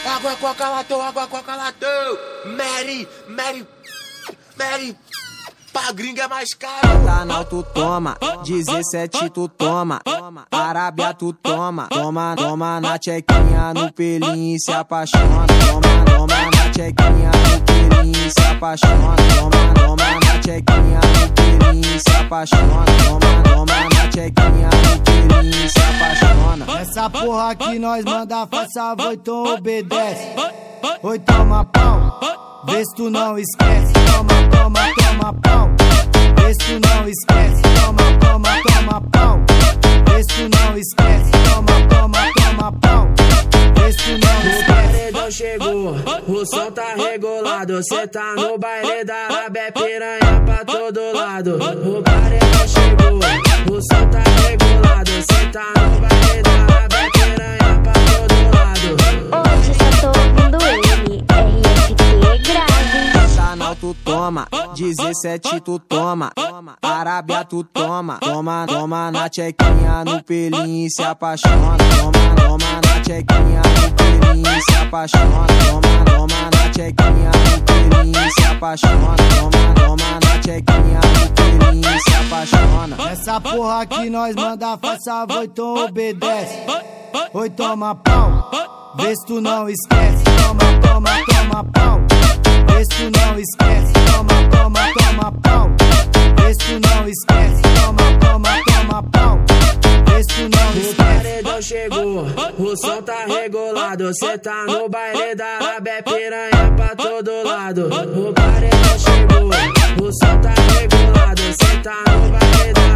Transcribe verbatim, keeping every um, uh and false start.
Água, coca, latão, água, coca, latão. Mary, Mary, Mary. Pra gringa é mais caro. Pantanal tu toma, dezessete tu toma, Arábia tu toma, toma, toma na tchequinha no pelinho e se apaixona, toma, toma na tchequinha no pelinho e se apaixona, toma, toma na tchequinha no pelinho e se apaixona, toma, toma na tchequinha no pelinho e se apaixona. Essa porra que nós manda faz favor, então obedece. Oi, toma pau, vê se tu não esquece. Toma, toma, toma pau, vê se tu não esquece. Toma, toma, toma pau, vê se tu não esquece. Toma, toma, toma pau, vê se tu não esquece. O paredão chegou, o som tá regulado. Cê tá no baile da Arábia, piranha pra todo lado. O paredão chegou, o som tá regulado. Cê tá no baile da Arábia, piranha pra todo lado. Hoje só tô ouvindo ele, R F Q grave. Pantanal tu toma, dezessete tu toma, Arábia tu toma, toma, toma na tchequinha no pelinho e se apaixona, toma, toma na tchequinha no pelinho e se apaixona, toma, toma na tchequinha no pelinho e se apaixona, toma, toma na tchequinha no pelinho e se apaixona. Essa porra que nós manda faz favor, então obedece. Oi, toma pau, vê se tu não esquece. Toma, toma, toma pau, vê se tu não esquece. Toma, toma, toma pau, vê se tu não esquece. Toma, toma, toma pau, vê se tu não esquece. O paredão chegou, o som tá regulado. Cê tá no baile da Arábia, piranha pra todo lado. O paredão chegou, o som tá regulado. Cê tá no baile da